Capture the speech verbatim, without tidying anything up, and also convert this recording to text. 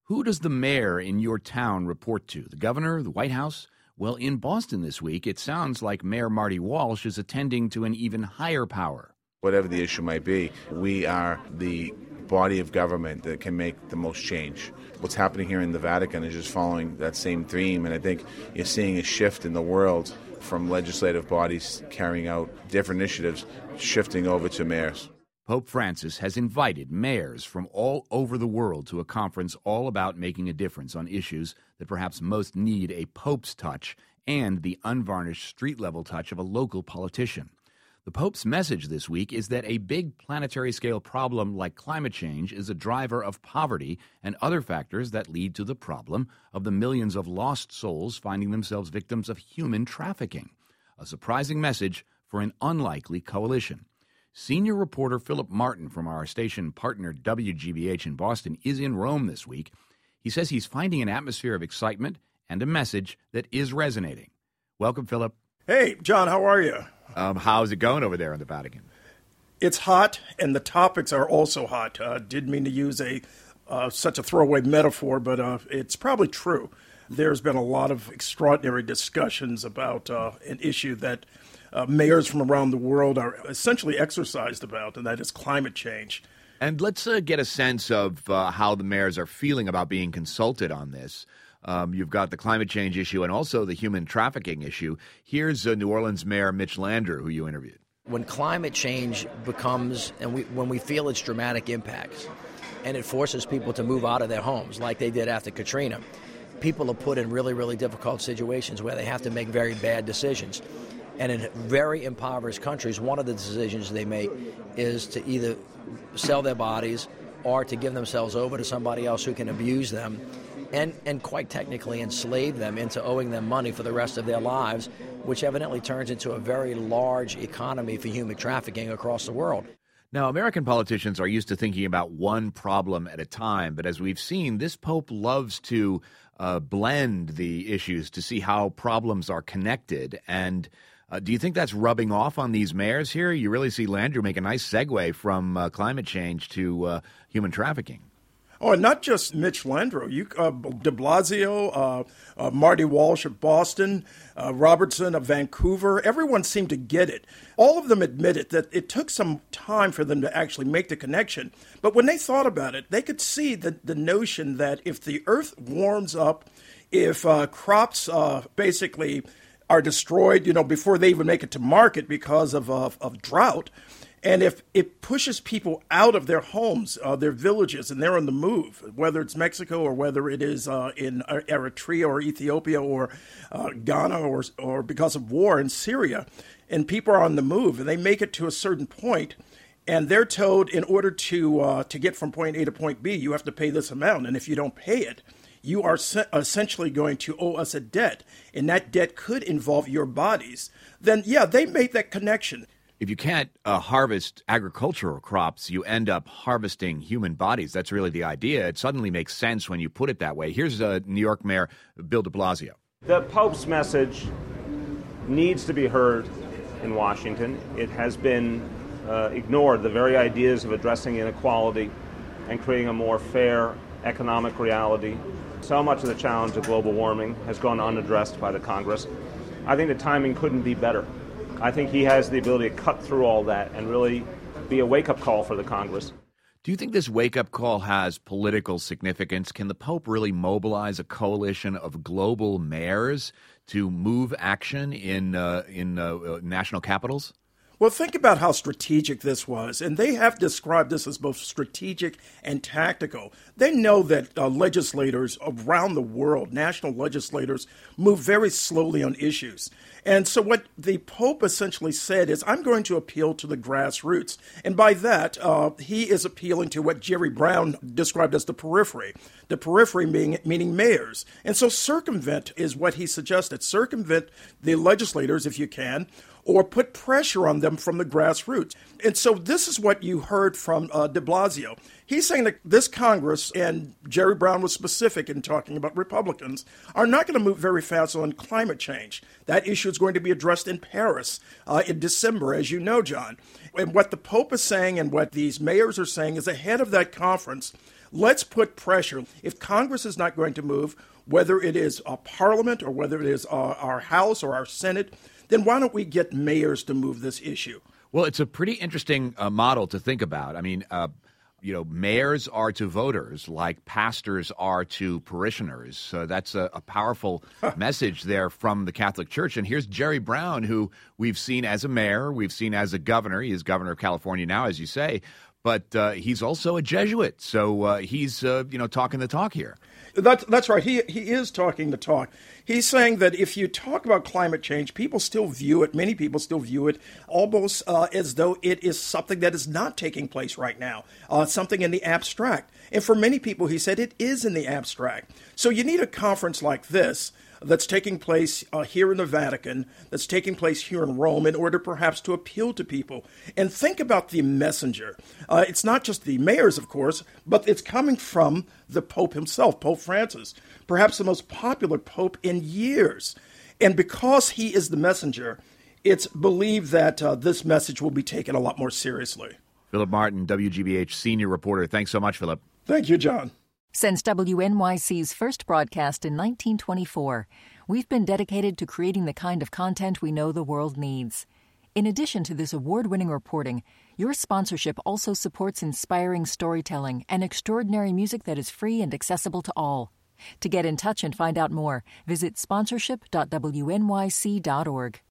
Who does the mayor in your town report to? The governor, the White House? Well, in Boston this week, it sounds like Mayor Marty Walsh is attending to an even higher power. Whatever the issue might be, we are the body of government that can make the most change. What's happening here in the Vatican is just following that same theme, and I think you're seeing a shift in the world from legislative bodies carrying out different initiatives, shifting over to mayors. Pope Francis has invited mayors from all over the world to a conference all about making a difference on issues that perhaps most need a pope's touch and the unvarnished street-level touch of a local politician. The Pope's message this week is that a big planetary-scale problem like climate change is a driver of poverty and other factors that lead to the problem of the millions of lost souls finding themselves victims of human trafficking. A surprising message for an unlikely coalition. Senior reporter Philip Martin from our station partner W G B H in Boston is in Rome this week. He says he's finding an atmosphere of excitement and a message that is resonating. Welcome, Philip. Hey, John, how are you? Um, how's it going over there in the Vatican? It's hot, and the topics are also hot. Uh, didn't mean to use a uh, such a throwaway metaphor, but uh, it's probably true. There's been a lot of extraordinary discussions about uh, an issue that uh, mayors from around the world are essentially exercised about, and that is climate change. And let's uh, get a sense of uh, how the mayors are feeling about being consulted on this. Um, you've got the climate change issue and also the human trafficking issue. Here's uh, New Orleans Mayor Mitch Landrieu, who you interviewed. When climate change becomes, and we, when we feel its dramatic impacts, and it forces people to move out of their homes like they did after Katrina, people are put in really, really difficult situations where they have to make very bad decisions. And in very impoverished countries, one of the decisions they make is to either sell their bodies or to give themselves over to somebody else who can abuse them and, and quite technically enslave them into owing them money for the rest of their lives, which evidently turns into a very large economy for human trafficking across the world. Now, American politicians are used to thinking about one problem at a time, but as we've seen, this Pope loves to uh, blend the issues to see how problems are connected. And uh, do you think that's rubbing off on these mayors here? You really see Landrieu make a nice segue from uh, climate change to uh, human trafficking. Oh, and not just Mitch Landrieu. You, uh, de Blasio, uh, uh, Marty Walsh of Boston, uh, Robertson of Vancouver, everyone seemed to get it. All of them admitted that it took some time for them to actually make the connection. But when they thought about it, they could see the, the notion that if the earth warms up, if uh, crops uh, basically are destroyed, you know, before they even make it to market because of, uh, of drought, and if it pushes people out of their homes, uh, their villages, and they're on the move, whether it's Mexico or whether it is uh, in Eritrea or Ethiopia or uh, Ghana or or because of war in Syria, and people are on the move, and they make it to a certain point, and they're told in order to uh, to get from point A to point B, you have to pay this amount, and if you don't pay it, you are se- essentially going to owe us a debt, and that debt could involve your bodies. Then, yeah, they made that connection. If you can't uh, harvest agricultural crops, you end up harvesting human bodies. That's really the idea. It suddenly makes sense when you put it that way. Here's uh, New York Mayor Bill de Blasio. The Pope's message needs to be heard in Washington. It has been uh, ignored, the very ideas of addressing inequality and creating a more fair economic reality. So much of the challenge of global warming has gone unaddressed by the Congress. I think the timing couldn't be better. I think he has the ability to cut through all that and really be a wake-up call for the Congress. Do you think this wake-up call has political significance? Can the Pope really mobilize a coalition of global mayors to move action in uh, in uh, national capitals? Well, think about how strategic this was, and they have described this as both strategic and tactical. They know that uh, legislators around the world, national legislators, move very slowly on issues. And so what the Pope essentially said is, I'm going to appeal to the grassroots. And by that, uh, he is appealing to what Jerry Brown described as the periphery, the periphery being, meaning mayors. And so circumvent is what he suggested. Circumvent the legislators, if you can, or put pressure on them from the grassroots. And so this is what you heard from uh, de Blasio. He's saying that this Congress, and Jerry Brown was specific in talking about Republicans, are not going to move very fast on climate change. That issue is going to be addressed in Paris uh, in December, as you know, John. And what the Pope is saying and what these mayors are saying is ahead of that conference, Let's put pressure. If Congress is not going to move, whether it is a Parliament or whether it is uh, our House or our Senate, then why don't we get mayors to move this issue? Well, it's a pretty interesting uh, model to think about. I mean, uh, you know, mayors are to voters like pastors are to parishioners. So that's a, a powerful message there from the Catholic Church. And here's Jerry Brown, who we've seen as a mayor, we've seen as a governor. He is governor of California now, as you say. But uh, he's also a Jesuit, so uh, he's, uh, you know, talking the talk here. That's, that's right. He, he is talking the talk. He's saying that if you talk about climate change, people still view it, many people still view it almost uh, as though it is something that is not taking place right now, uh, something in the abstract. And for many people, he said, it is in the abstract. So you need a conference like this that's taking place uh, here in the Vatican, that's taking place here in Rome, in order perhaps to appeal to people. And think about the messenger. Uh, it's not just the mayors, of course, but it's coming from the Pope himself, Pope Francis, perhaps the most popular pope in years. And because he is the messenger, it's believed that uh, this message will be taken a lot more seriously. Philip Martin, W G B H senior reporter. Thanks so much, Philip. Thank you, John. Since W N Y C's first broadcast in nineteen twenty-four, we've been dedicated to creating the kind of content we know the world needs. In addition to this award-winning reporting, your sponsorship also supports inspiring storytelling and extraordinary music that is free and accessible to all. To get in touch and find out more, visit sponsorship dot w n y c dot org.